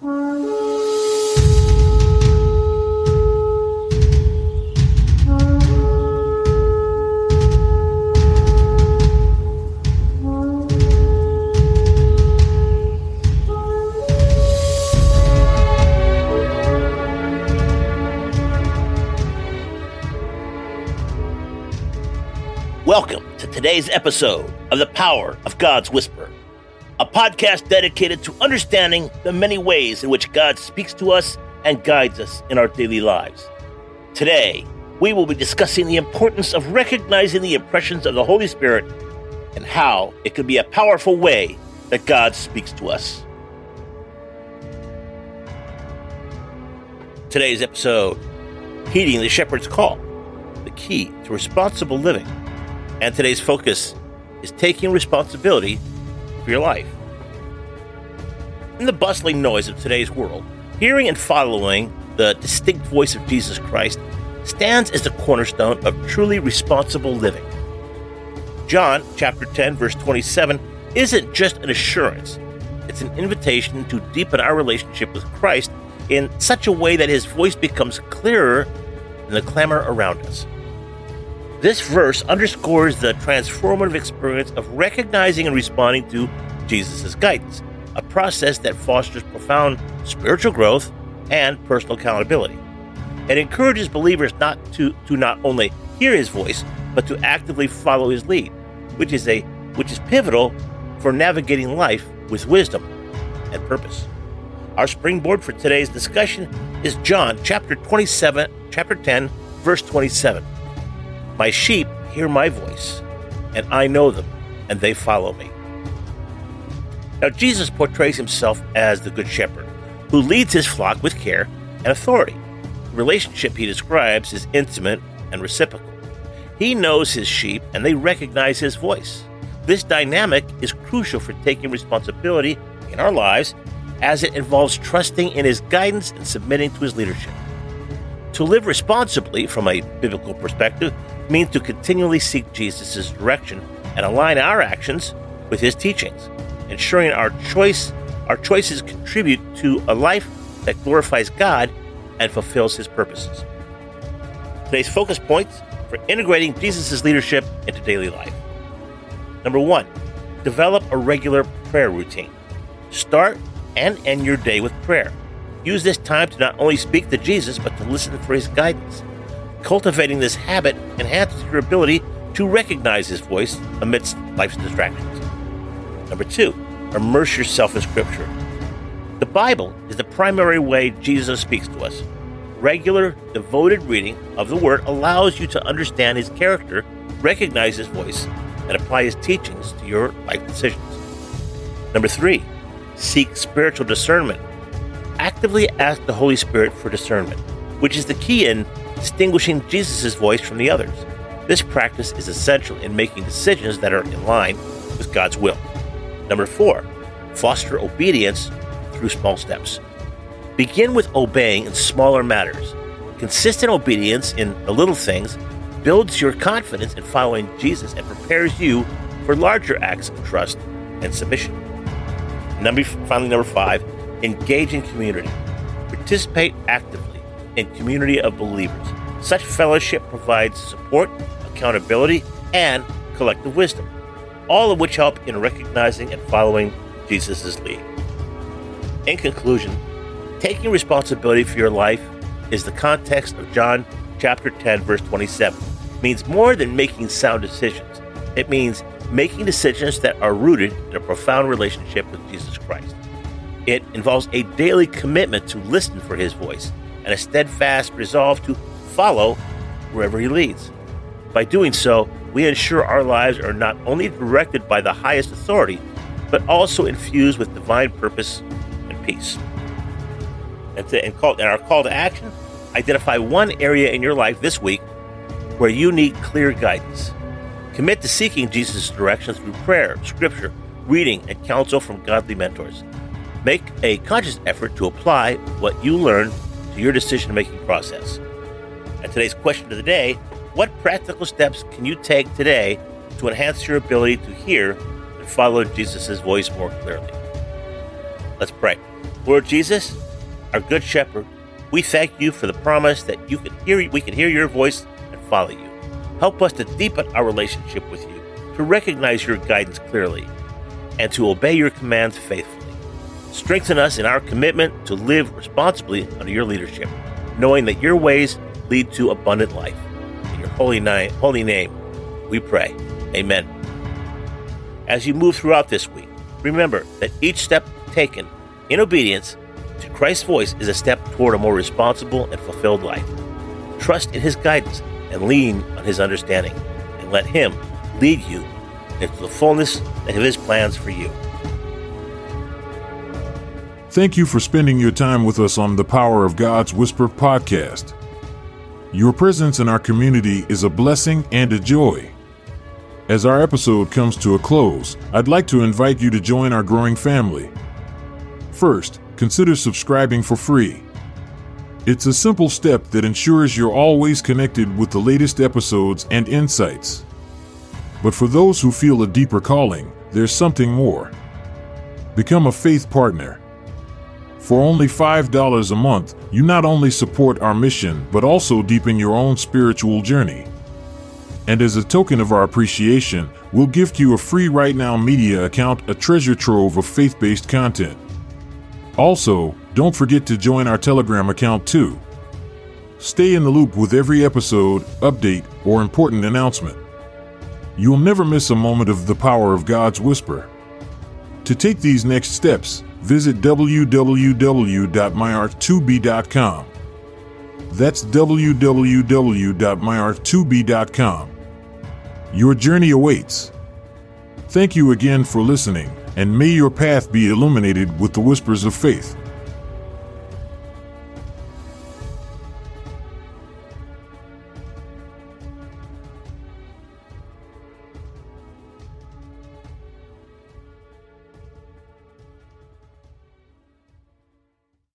Welcome to today's episode of The Power of God's Whisper, a podcast dedicated to understanding the many ways in which God speaks to us and guides us in our daily lives. Today, we will be discussing the importance of recognizing the impressions of the Holy Spirit and how it can be a powerful way that God speaks to us. Today's episode, Heeding the Shepherd's Call, the key to responsible living. And today's focus is taking responsibility for your life. In the bustling noise of today's world, hearing and following the distinct voice of Jesus Christ stands as the cornerstone of truly responsible living. John chapter 10, verse 27 isn't just an assurance. It's an invitation to deepen our relationship with Christ in such a way that his voice becomes clearer than the clamor around us. This verse underscores the transformative experience of recognizing and responding to Jesus' guidance, a process that fosters profound spiritual growth and personal accountability. It encourages believers to not only hear his voice, but to actively follow his lead, which is pivotal for navigating life with wisdom and purpose. Our springboard for today's discussion is John chapter 10, verse 27. My sheep hear my voice, and I know them, and they follow me. Now, Jesus portrays himself as the Good Shepherd, who leads his flock with care and authority. The relationship he describes is intimate and reciprocal. He knows his sheep, and they recognize his voice. This dynamic is crucial for taking responsibility in our lives, as it involves trusting in his guidance and submitting to his leadership. To live responsibly from a biblical perspective means to continually seek Jesus' direction and align our actions with his teachings, ensuring our choices contribute to a life that glorifies God and fulfills his purposes. Today's focus points for integrating Jesus' leadership into daily life. Number 1, develop a regular prayer routine. Start and end your day with prayer. Use this time to not only speak to Jesus, but to listen for his guidance. Cultivating this habit enhances your ability to recognize his voice amidst life's distractions. Number 2, immerse yourself in Scripture. The Bible is the primary way Jesus speaks to us. Regular, devoted reading of the Word allows you to understand his character, recognize his voice, and apply his teachings to your life decisions. Number 3, seek spiritual discernment. Actively ask the Holy Spirit for discernment, which is the key in distinguishing Jesus' voice from the others. This practice is essential in making decisions that are in line with God's will. Number 4, foster obedience through small steps. Begin with obeying in smaller matters. Consistent obedience in the little things builds your confidence in following Jesus and prepares you for larger acts of trust and submission. Finally, number 5, engage in community. Participate actively in community of believers. Such fellowship provides support, accountability, and collective wisdom, all of which help in recognizing and following Jesus' lead. In conclusion, taking responsibility for your life is the context of John chapter 10, verse 27. It means more than making sound decisions. It means making decisions that are rooted in a profound relationship with Jesus Christ. It involves a daily commitment to listen for his voice and a steadfast resolve to follow wherever he leads. By doing so, we ensure our lives are not only directed by the highest authority, but also infused with divine purpose and peace. And our call to action, identify one area in your life this week where you need clear guidance. Commit to seeking Jesus' direction through prayer, scripture, reading, and counsel from godly mentors. Make a conscious effort to apply what you learn to your decision-making process. And today's question of the day, what practical steps can you take today to enhance your ability to hear and follow Jesus' voice more clearly? Let's pray. Lord Jesus, our Good Shepherd, we thank you for the promise that we can hear your voice and follow you. Help us to deepen our relationship with you, to recognize your guidance clearly, and to obey your commands faithfully. Strengthen us in our commitment to live responsibly under your leadership, knowing that your ways lead to abundant life. In your holy name, we pray. Amen. As you move throughout this week, remember that each step taken in obedience to Christ's voice is a step toward a more responsible and fulfilled life. Trust in his guidance and lean on his understanding, and let him lead you into the fullness of his plans for you. Thank you for spending your time with us on the Power of God's Whisper podcast. Your presence in our community is a blessing and a joy. As our episode comes to a close, I'd like to invite you to join our growing family. First, consider subscribing for free. It's a simple step that ensures you're always connected with the latest episodes and insights. But for those who feel a deeper calling, there's something more. Become a faith partner. For only $5 a month, you not only support our mission, but also deepen your own spiritual journey. And as a token of our appreciation, we'll gift you a free Right Now Media account, a treasure trove of faith-based content. Also, don't forget to join our Telegram account too. Stay in the loop with every episode, update, or important announcement. You'll never miss a moment of the power of God's Whisper. To take these next steps, visit www.myart2b.com. That's www.myart2b.com. Your journey awaits. Thank you again for listening, and may your path be illuminated with the whispers of faith.